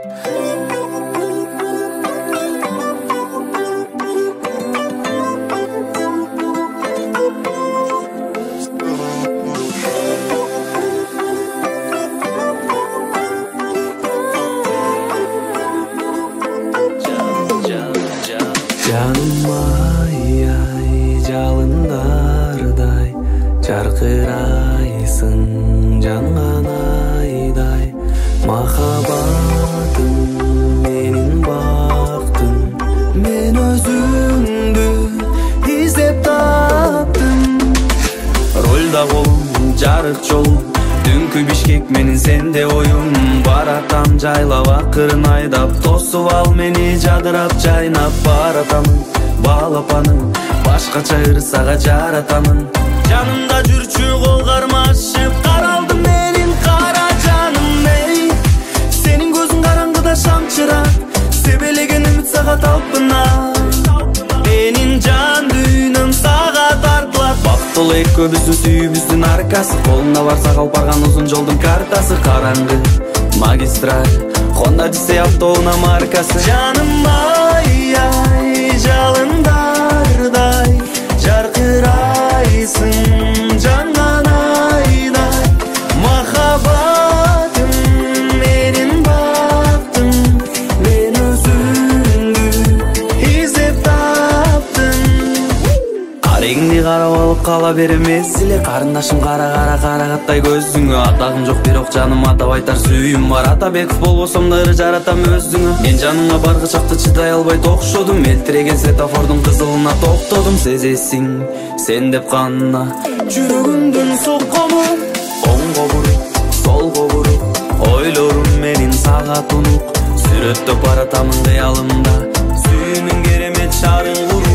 Жаным ай жалындардай жарқырайсың жанған айдай махаббатым менің бақтым мен өзіңді іздеп таптым рөлда қолым жарық жолым дүңкі Бишкек менің сенде ойым баратам жайлап ақырын айдап тосып ал мени жадырап жайнап баратамын балапаным башкача ырсага жаратамын жанымда жүрчү кол кармашып каралдым менин кара жаным эй сенин көзүң караңгыда шамчырап себелеген үмүт сага талпынат менин жан дүйнөм сага тартылат бактылуу экөөбүздүн сүйүүбүздүн аркасы колунда барса калып барган узун жолдун картасы караңгы магистраль Honda Odyssey автоунаа маркасы жаным ай жалындардай жаркырайсың жанган айдай махаббатым менин бактым мен өзүңдү издеп таптым карегиңди карап алып кала берем эсиле карындашым кара карагаттай көзүңө атагым жок бирок жаным атап айтар сүйүүм бар Атабеков болбосом да ыры жаратам өзүңө мен жаныңа баргы чакта чыдай албай токшодум элтиреген светофордун кызылына токтодум сезесиң сен деп кана жүрөгүмдүн сокконун оңго буруп солго буруп ойлорум менин сага тунук сүрөттөп баратамын кыялымда сүйүүнүн керемет шарын куруп